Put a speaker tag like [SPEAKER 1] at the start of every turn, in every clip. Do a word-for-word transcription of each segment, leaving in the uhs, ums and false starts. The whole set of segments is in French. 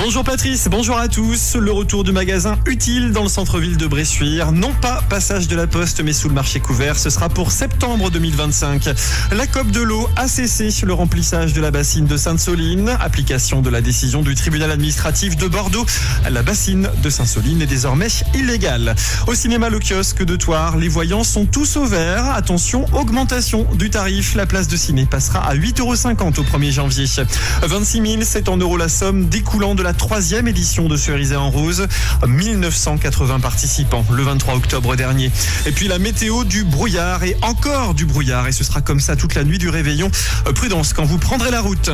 [SPEAKER 1] Bonjour Patrice, bonjour à tous. Le retour du magasin Utile dans le centre-ville de Bressuire. Non pas passage de la Poste, mais sous le marché couvert. Ce sera pour septembre deux mille vingt-cinq. La COP de l'eau a cessé le remplissage de la bassine de Sainte-Soline. Application de la décision du tribunal administratif de Bordeaux. La bassine de Sainte-Soline est désormais illégale. Au cinéma Le Kiosque de Thouars, les voyants sont tous au vert. Attention, augmentation du tarif. La place de ciné passera à huit euros cinquante au premier janvier. vingt-six mille sept cents euros la somme découlant de la troisième édition de Cerisay en Rose. mille neuf cent quatre-vingts participants le vingt-trois octobre dernier. Et puis la météo du brouillard et encore du brouillard. Et ce sera comme ça toute la nuit du réveillon. Prudence quand vous prendrez la route.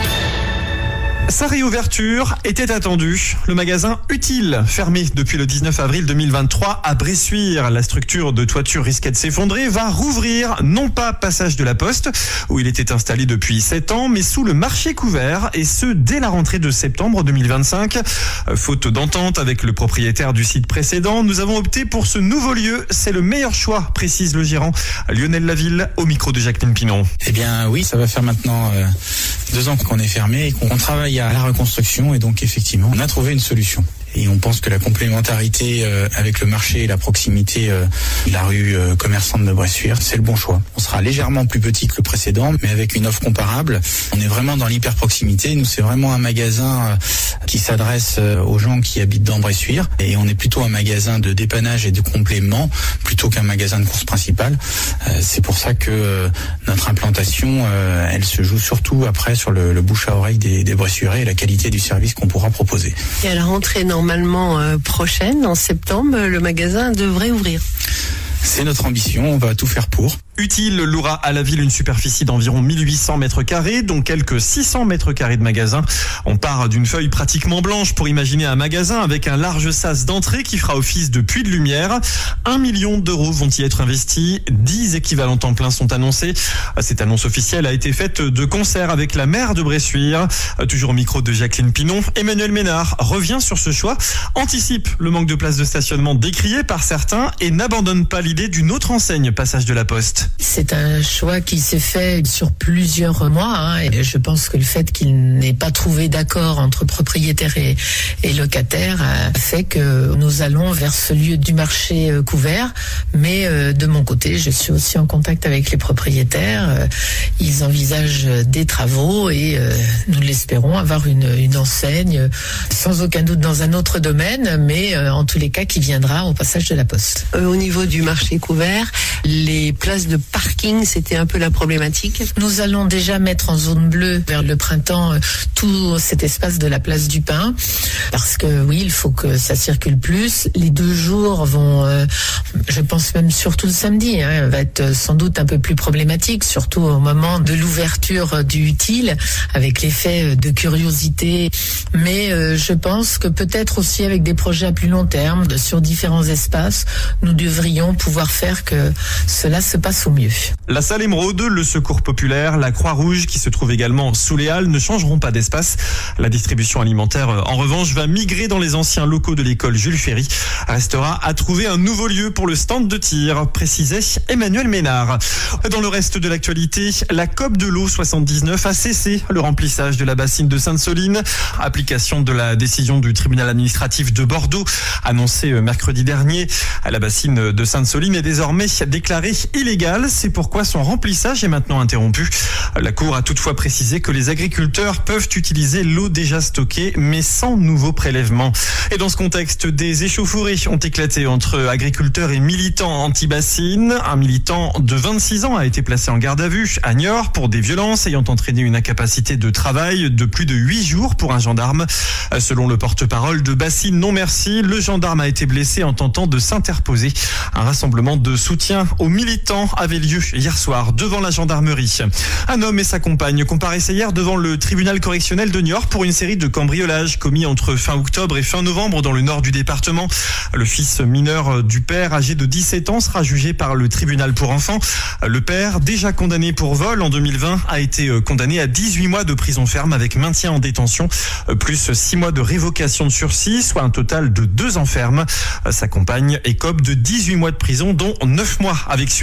[SPEAKER 1] Sa réouverture était attendue. Le magasin Utile, fermé depuis le dix-neuf avril deux mille vingt-trois à Bressuire. La structure de toiture risquait de s'effondrer, va rouvrir, non pas passage de la Poste, où il était installé depuis sept ans, mais sous le marché couvert, et ce, dès la rentrée de septembre deux mille vingt-cinq. Faute d'entente avec le propriétaire du site précédent, nous avons opté pour ce nouveau lieu. C'est le meilleur choix, précise le gérant Lionel Laville, au micro de Jacqueline Pinon.
[SPEAKER 2] Eh bien oui, ça va faire maintenant euh, deux ans qu'on est fermé et qu'on travaille à la reconstruction, et donc effectivement on a trouvé une solution. Et on pense que la complémentarité euh, avec le marché et la proximité euh, de la rue euh, commerçante de Bressuire, c'est le bon choix. On sera légèrement plus petit que le précédent, mais avec une offre comparable. On est vraiment dans l'hyper proximité. Nous, c'est vraiment un magasin euh, qui s'adresse euh, aux gens qui habitent dans Bressuire. Et on est plutôt un magasin de dépannage et de complément plutôt qu'un magasin de course principale. Euh, c'est pour ça que euh, notre implantation, euh, elle se joue surtout après sur le, le bouche à oreille des, des Bressuirais et la qualité du service qu'on pourra proposer.
[SPEAKER 3] Et à la rentrée normalement euh, prochaine, en septembre, le magasin devrait ouvrir.
[SPEAKER 2] C'est notre ambition, on va tout faire pour.
[SPEAKER 1] Utile louera à la ville une superficie d'environ mille huit cents mètres carrés, dont quelques six cents mètres carrés de magasin. On part d'une feuille pratiquement blanche pour imaginer un magasin avec un large sas d'entrée qui fera office de puits de lumière. Un million d'euros vont y être investis. dix équivalents temps plein sont annoncés. Cette annonce officielle a été faite de concert avec la maire de Bressuire. Toujours au micro de Jacqueline Pinon, Emmanuel Ménard revient sur ce choix, anticipe le manque de places de stationnement décrié par certains et n'abandonne pas l'idée d'une autre enseigne passage de la Poste.
[SPEAKER 4] C'est un choix qui s'est fait sur plusieurs mois, hein, et je pense que le fait qu'il n'ait pas trouvé d'accord entre propriétaires et, et locataires a fait que nous allons vers ce lieu du marché euh, couvert. Mais euh, de mon côté, je suis aussi en contact avec les propriétaires. Euh, ils envisagent des travaux et euh, nous l'espérons avoir une, une enseigne sans aucun doute dans un autre domaine, mais euh, en tous les cas qui viendra au passage de la Poste.
[SPEAKER 3] Euh, au niveau du marché couvert, les places de parking, c'était un peu la problématique.
[SPEAKER 4] Nous allons déjà mettre en zone bleue vers le printemps euh, tout cet espace de la place du Pin, parce que oui, il faut que ça circule plus. Les deux jours vont, euh, je pense même surtout le samedi, hein, va être sans doute un peu plus problématique, surtout au moment de l'ouverture du Utile, avec l'effet de curiosité. Mais euh, je pense que peut-être aussi avec des projets à plus long terme, sur différents espaces, nous devrions pouvoir faire que cela se passe au mieux.
[SPEAKER 1] La Salle Émeraude, le Secours Populaire, la Croix-Rouge qui se trouve également sous les Halles ne changeront pas d'espace. La distribution alimentaire, en revanche, va migrer dans les anciens locaux de l'école Jules Ferry. Restera à trouver un nouveau lieu pour le stand de tir, précisait Emmanuel Ménard. Dans le reste de l'actualité, la COP de l'eau soixante-dix-neuf a cessé le remplissage de la bassine de Sainte-Soline. Application de la décision du tribunal administratif de Bordeaux, annoncée mercredi dernier. La bassine de Sainte-Soline est désormais déclarée illégale. C'est pourquoi son remplissage est maintenant interrompu. La Cour a toutefois précisé que les agriculteurs peuvent utiliser l'eau déjà stockée, mais sans nouveau prélèvement. Et dans ce contexte, des échauffourées ont éclaté entre agriculteurs et militants anti-bassine. Un militant de vingt-six ans a été placé en garde à vue à Niort pour des violences ayant entraîné une incapacité de travail de plus de huit jours pour un gendarme. Selon le porte-parole de Bassine Non Merci, le gendarme a été blessé en tentant de s'interposer. Un rassemblement de soutien aux militants avait lieu hier soir devant la gendarmerie. Un homme et sa compagne comparaissaient hier devant le tribunal correctionnel de Niort pour une série de cambriolages commis entre fin octobre et fin novembre dans le nord du département. Le fils mineur du père, âgé de dix-sept ans, sera jugé par le tribunal pour enfants. Le père, déjà condamné pour vol en deux mille vingt, a été condamné à dix-huit mois de prison ferme avec maintien en détention, plus six mois de révocation de sursis, soit un total de deux ans ferme. Sa compagne écope de dix-huit mois de prison, dont neuf mois avec sursis.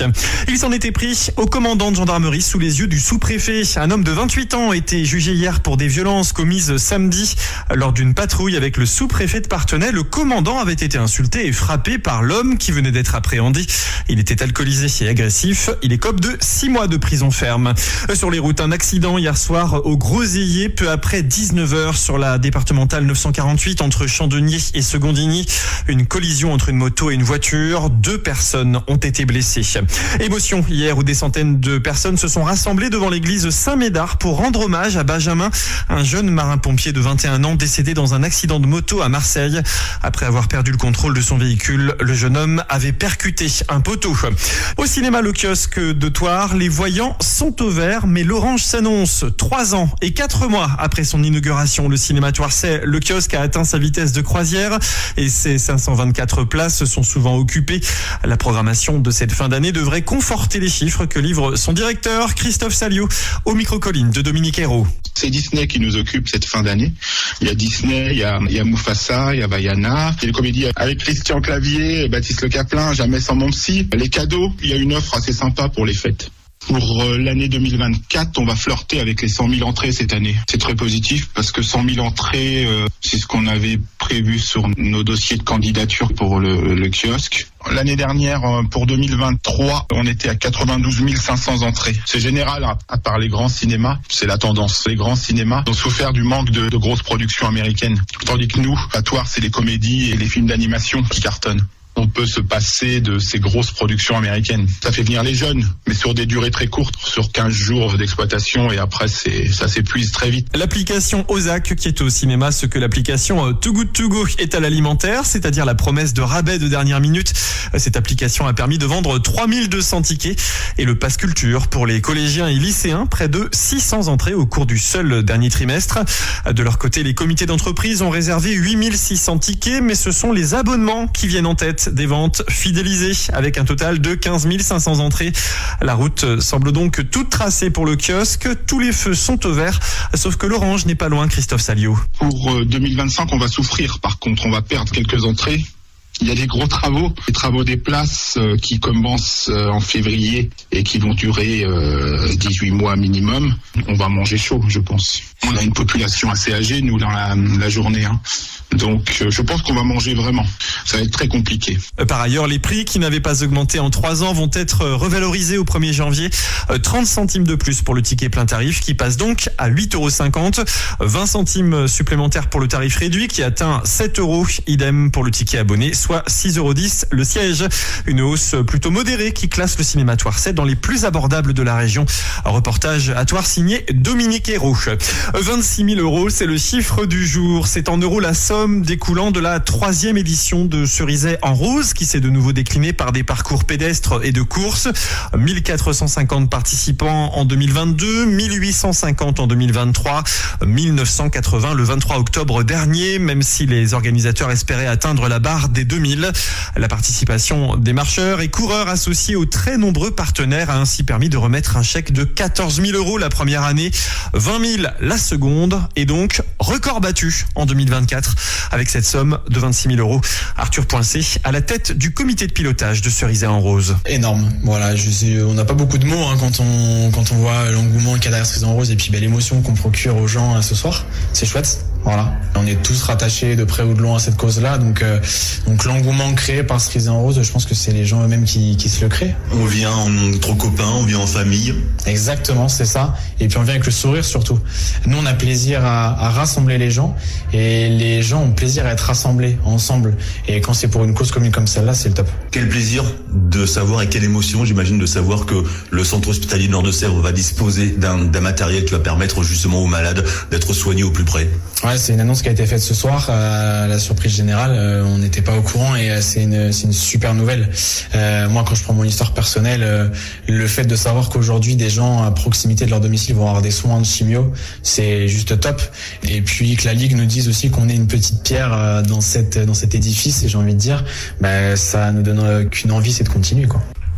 [SPEAKER 1] Il s'en était pris au commandant de gendarmerie sous les yeux du sous-préfet. Un homme de vingt-huit ans a été jugé hier pour des violences commises samedi lors d'une patrouille avec le sous-préfet de Parthenay. Le commandant avait été insulté et frappé par l'homme qui venait d'être appréhendé. Il était alcoolisé et agressif. Il écope de six mois de prison ferme. Sur les routes, un accident hier soir au Groseillier, peu après dix-neuf heures sur la départementale neuf cent quarante-huit entre Chandenier et Secondigny. Une collision entre une moto et une voiture. Deux personnes ont été blessées. Émotion hier où des centaines de personnes se sont rassemblées devant l'église Saint-Médard pour rendre hommage à Benjamin, un jeune marin-pompier de vingt et un ans décédé dans un accident de moto à Marseille. Après avoir perdu le contrôle de son véhicule, le jeune homme avait percuté un poteau. Au cinéma Le Kiosque de Thouars, les voyants sont au vert, mais l'orange s'annonce. Trois ans et quatre mois après son inauguration, le cinéma thouarsais Le Kiosque a atteint sa vitesse de croisière et ses cinq cent vingt-quatre places sont souvent occupées. La programmation de cette fin d'année devrait conforter les chiffres que livre son directeur Christophe Saliou au micro-colline de Dominique Hérault.
[SPEAKER 5] C'est Disney qui nous occupe cette fin d'année. Il y a Disney, il y a, il y a Mufasa, il y a Vaiana. Il y a les comédies avec Christian Clavier, Baptiste Le Caplin, Jamais sans mon psy. Les cadeaux, il y a une offre assez sympa pour les fêtes. Pour l'année deux mille vingt-quatre, on va flirter avec les cent mille entrées cette année. C'est très positif parce que cent mille entrées, euh, c'est ce qu'on avait prévu sur nos dossiers de candidature pour le, le kiosque. L'année dernière, pour deux mille vingt-trois, on était à quatre-vingt-douze mille cinq cents entrées. C'est général, à part les grands cinémas, c'est la tendance. Les grands cinémas ont souffert du manque de, de grosses productions américaines. Tandis que nous, à Thouars, c'est les comédies et les films d'animation qui cartonnent. On peut se passer de ces grosses productions américaines. Ça fait venir les jeunes, mais sur des durées très courtes, sur quinze jours d'exploitation, et après c'est ça s'épuise très vite.
[SPEAKER 1] L'application Ozak qui est au cinéma, ce que l'application Too Good To Go est à l'alimentaire, c'est-à-dire la promesse de rabais de dernière minute. Cette application a permis de vendre trois mille deux cents tickets et le pass culture pour les collégiens et lycéens, près de six cents entrées au cours du seul dernier trimestre. De leur côté, les comités d'entreprise ont réservé huit mille six cents tickets, mais ce sont les abonnements qui viennent en tête des ventes fidélisées avec un total de quinze mille cinq cents entrées. La route semble donc toute tracée pour le kiosque. Tous les feux sont au vert, sauf que l'orange n'est pas loin, Christophe Saliou.
[SPEAKER 5] Pour deux mille vingt-cinq, on va souffrir. Par contre, on va perdre quelques entrées. Il y a des gros travaux, les travaux des places euh, qui commencent euh, en février et qui vont durer euh, dix-huit mois minimum. On va manger chaud, je pense. On a une population assez âgée, nous, dans la, la journée. Hein. Donc, euh, je pense qu'on va manger vraiment. Ça va être très compliqué.
[SPEAKER 1] Par ailleurs, les prix qui n'avaient pas augmenté en trois ans vont être revalorisés au premier janvier. trente centimes de plus pour le ticket plein tarif qui passe donc à huit euros cinquante. vingt centimes supplémentaires pour le tarif réduit qui atteint sept euros. Idem pour le ticket abonné, soit six euros dix le siège. Une hausse plutôt modérée qui classe le cinéma thouarsais dans les plus abordables de la région. Un reportage à Thouars signé Dominique Hérault. vingt-six mille euros, c'est le chiffre du jour. C'est en euros la somme découlant de la troisième édition de Cerizay en rose qui s'est de nouveau déclinée par des parcours pédestres et de courses. mille quatre cent cinquante participants en deux mille vingt-deux, mille huit cent cinquante en deux mille vingt-trois, mille neuf cent quatre-vingts le vingt-trois octobre dernier, même si les organisateurs espéraient atteindre la barre des deux mille. La participation des marcheurs et coureurs associés aux très nombreux partenaires a ainsi permis de remettre un chèque de quatorze mille euros la première année, vingt mille la seconde et donc record battu en deux mille vingt-quatre. Avec cette somme de vingt-six mille euros. Arthur Poincé à la tête du comité de pilotage de Cerizay en rose.
[SPEAKER 2] Énorme. Voilà, je sais, on n'a pas beaucoup de mots hein, quand on quand on voit l'engouement qu'il y a derrière Cerizay en rose et puis ben, l'émotion qu'on procure aux gens euh, ce soir. C'est chouette. Voilà, on est tous rattachés de près ou de loin à cette cause-là, donc euh, donc l'engouement créé par Cerizay en rose, je pense que c'est les gens eux-mêmes qui qui se le créent.
[SPEAKER 6] On vient entre copains, on vient en famille.
[SPEAKER 2] Exactement, c'est ça. Et puis on vient avec le sourire surtout. Nous, on a plaisir à, à rassembler les gens et les gens ont plaisir à être rassemblés ensemble. Et quand c'est pour une cause commune comme celle-là, c'est le top.
[SPEAKER 6] Quel plaisir de savoir et quelle émotion, j'imagine, de savoir que le centre hospitalier Nord-de-Sèvres va disposer d'un, d'un matériel qui va permettre justement aux malades d'être soignés au plus près.
[SPEAKER 2] Ouais, c'est une annonce qui a été faite ce soir, à la surprise générale. Euh, on n'était pas au courant et euh, c'est une c'est une super nouvelle. Euh, moi, quand je prends mon histoire personnelle, euh, le fait de savoir qu'aujourd'hui des gens à proximité de leur domicile vont avoir des soins de chimio, c'est juste top. Et puis que la Ligue nous dise aussi qu'on est une petite pierre euh, dans cette dans cet édifice, et j'ai envie de dire, bah ça nous donne euh, qu'une envie, c'est de continuer quoi.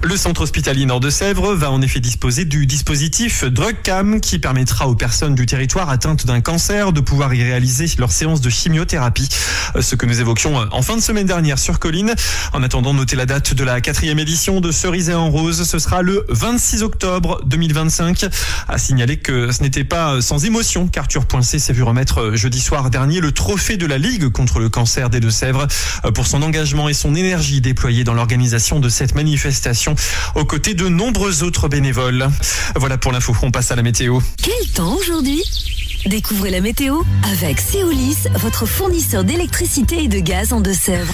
[SPEAKER 1] Le centre hospitalier Nord de Sèvres va en effet disposer du dispositif DrugCam qui permettra aux personnes du territoire atteintes d'un cancer de pouvoir y réaliser leur séance de chimiothérapie. Ce que nous évoquions en fin de semaine dernière sur Colline. En attendant, notez la date de la quatrième édition de Cerisay en Rose. Ce sera le vingt-six octobre deux mille vingt-cinq. À signaler que ce n'était pas sans émotion qu'Arthur Poincé s'est vu remettre jeudi soir dernier le trophée de la Ligue contre le cancer des Deux-Sèvres pour son engagement et son énergie déployée dans l'organisation de cette manifestation aux côtés de nombreux autres bénévoles. Voilà pour l'info, on passe à la météo.
[SPEAKER 7] Quel temps aujourd'hui ? Découvrez la météo avec Seolis, votre fournisseur d'électricité et de gaz en Deux-Sèvres.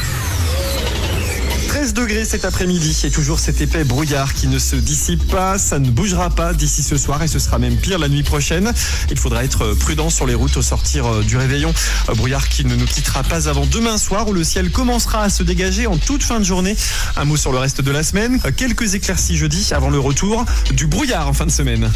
[SPEAKER 1] treize degrés cet après-midi et toujours cet épais brouillard qui ne se dissipe pas, ça ne bougera pas d'ici ce soir et ce sera même pire la nuit prochaine. Il faudra être prudent sur les routes au sortir du réveillon. Brouillard qui ne nous quittera pas avant demain soir où le ciel commencera à se dégager en toute fin de journée. Un mot sur le reste de la semaine, quelques éclaircies jeudi avant le retour du brouillard en fin de semaine.